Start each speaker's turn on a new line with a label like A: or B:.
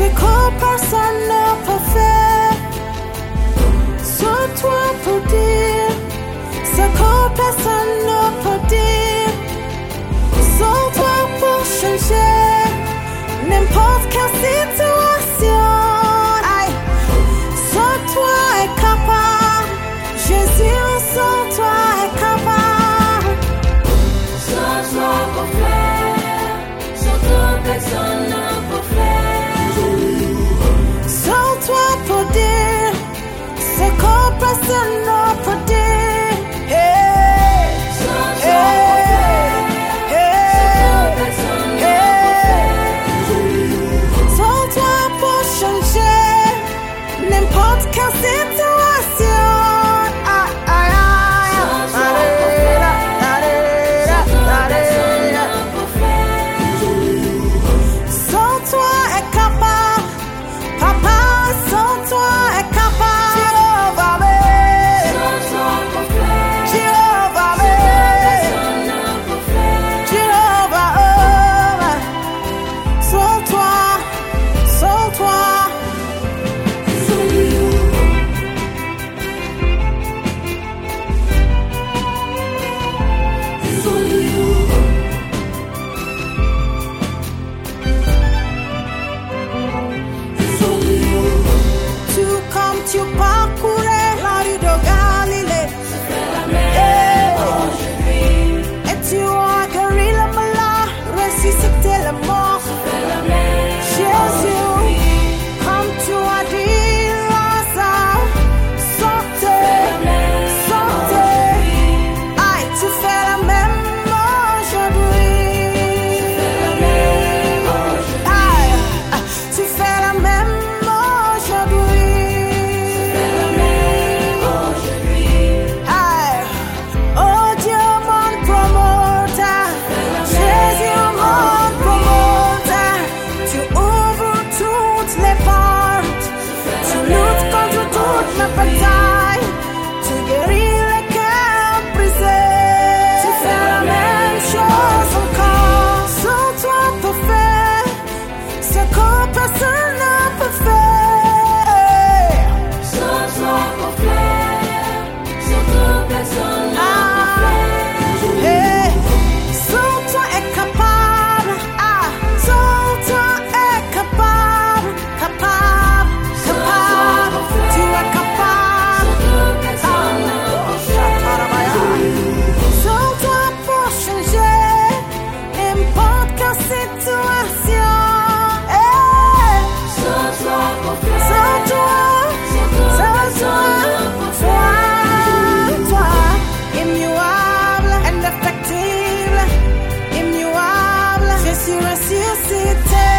A: ce que personne ne peut faire. Sur toi pour dire ce que personne ne peut dire. Sur toi pour changer n'importe quelle situation. Aïe. Sur toi est capable. Jésus, sur toi est capable.
B: Sur toi pour faire ce que personne ne peut faire.
A: Sur toi pour dire ce que personne ne peut dire. Hey.
B: Sur toi pour faire ce que personne ne peut faire.
A: Sur toi pour changer n'importe quelle situation. Sans toi est capable, papa, sans toi est capable. Jéhovah,
B: Sur toi pour faire
A: Jéhovah,
B: ce que personne ne peut faire.
A: Jéhovah, sans toi, sans toi. Tout comme tu parcourais la rue de Galilée. Et tu as guéri le malade, ressuscité le mort. Jésus, comme tu as dit, Lazare, sortez, sortez. Aïe, tu fais la même aujourd'hui. Aïe, tu fais la même aujourd'hui. Aïe, oh Dieu, mon promoteur, Jésus, mon promoteur, tu ouvres toutes les portes, tu luttes contre toute ma bataille, tu guéris les cœurs brisés, tu fais la même chose encore. Sans toi pour faire ce que personne ne peut faire.
B: Sur toi pour faire ce que personne ne peut faire.
A: Hey, sans toi est capable, ah, sans toi est capable, capable, capable, tu es capable, sans toi pour changer n'importe quelle situation. Hey,
B: Sur toi pour faire
A: sans toi, sans toi, immuable, indéfectible, immuable, je suis ressuscité.